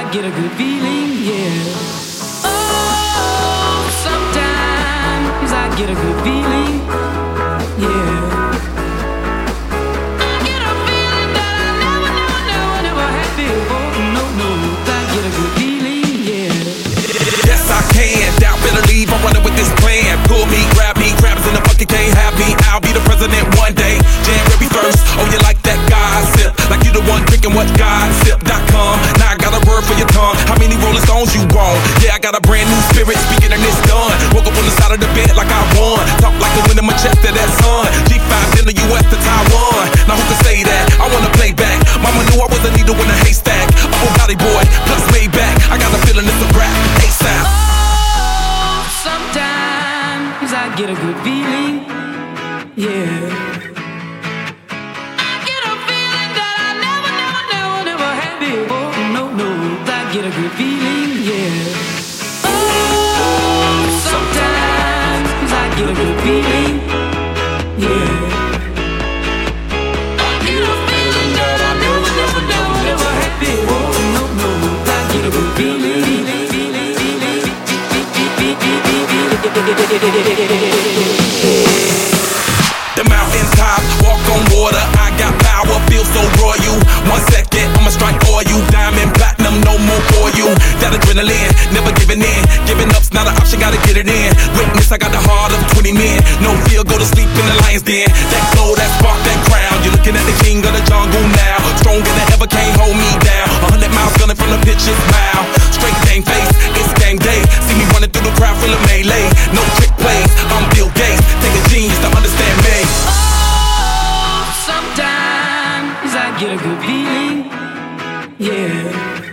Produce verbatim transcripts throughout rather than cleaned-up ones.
get a good feeling, yeah. Oh, sometimes I get a good feeling, yeah. I get a feeling that I never, never, never, never had before. No, no, I get a good feeling, yeah. Yes, I can. Doubt, better leave. I'm running with this plan. Pull me, grab me, crabs in the bucket can't have me. I'll be the president one day. January first. Oh, you like that gossip? Like you the one drinking what gossip dot com. Now I got a word for your tongue. How many Rolling Stones you want? Yeah, I got a brand new spirit speaking and it's done. Woke up on the side of the bed like I won. Talk like the wind in my chest to that sun. G five in the U S to Taiwan. Now who can say that? I wanna play back. Mama knew I was a needle in a haystack. Upper body boy, plus way back. I got a feeling it's a rap. ASAP. Oh, sometimes I get a good feeling, yeah. Get a good feeling, yeah. Oh, sometimes I get a good feeling, yeah. I get a feeling that I never, never, never, never had before. No, no, I get a good feeling, feeling, feeling. The mountain top, walk on water. I got power, feel so royal. One second, I'ma strike for you. Diamond, platinum, no more for you. That adrenaline, never giving in. Giving up's not an option, gotta get it in. Witness, I got the heart of twenty men. No fear, go to sleep in the lion's den. That glow, that spark, that crown. You're looking at the king of the jungle now. Stronger than ever, can't hold me down. A hundred miles gunning from the pitcher's mouth. Straight game face, it's game day. See me running through the crowd, full of melee. No trick plays, I'm Bill Gates. Take a genius to understand me. Oh, sometimes I get a good feeling, yeah.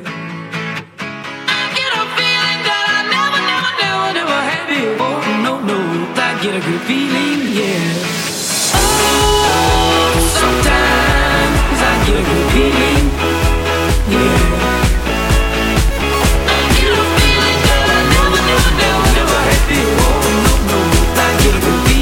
I get a feeling that I never, never, never, never had before. No, no, I get a good feeling, yeah. Oh, sometimes I get a good feeling, yeah. I get a feeling that I never, never, never, never had before. No, no, I get a good feeling.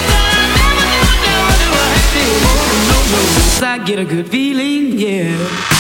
I get a good feeling, yeah.